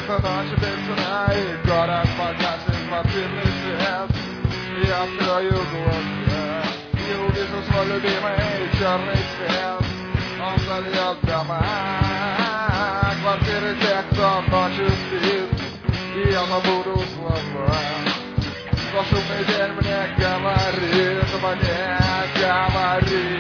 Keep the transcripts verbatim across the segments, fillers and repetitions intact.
Но ночь без сна и город погасит квартирный свет. Я открою глаза и увижу свой любимый черный цвет. Он зальет дома, квартиры тех, кто ночью спит. И я забуду слова, но шумный день мне говорит, мне говорит.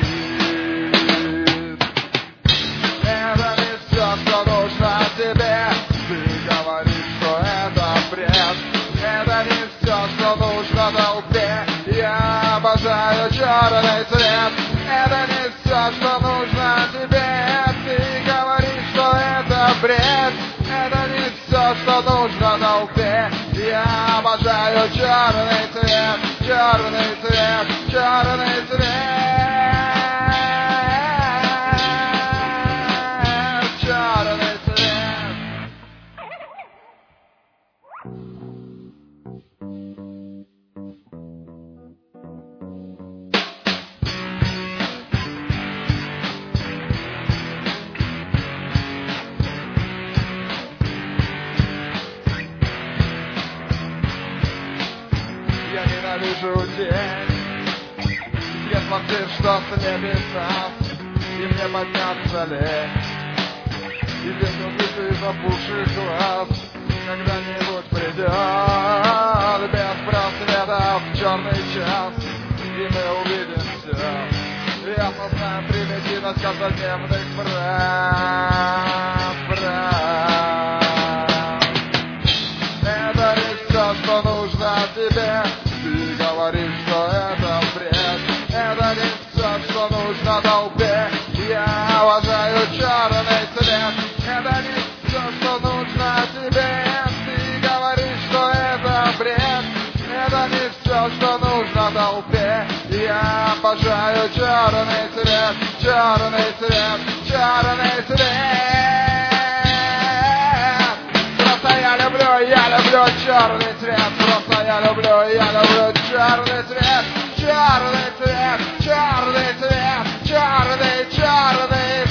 Это не все, что нужно тебе. Ты говоришь, что это бред. Это не все, что нужно толпе. Я обожаю черный цвет. Это не все, что нужно тебе. Ты говоришь, что это бред. Это не все, что нужно толпе. Я обожаю черный цвет. Черный цвет, черный цвет. Черный цвет. Я ненавижу день, свет квартир, что с небесах, и мне подняться лень. И без убитых из опухших глаз когда-нибудь придет без просветов черный час, и мы увидимся. Я познаю примитивность каждодневных прав, прав. Это не все, что нужно тебе. Ты говоришь, что это бред. Это не все, что нужно толпе. Я уважаю черный цвет. Это не все, что нужно тебе. Ты говоришь, что это бред. Это не все, что нужно толпе. Я обожаю черный цвет. Черный цвет, черный цвет. Просто я люблю, я люблю черный цвет. Просто я люблю, я люблю черный цвет. Черный цвет, черный цвет, черный, черный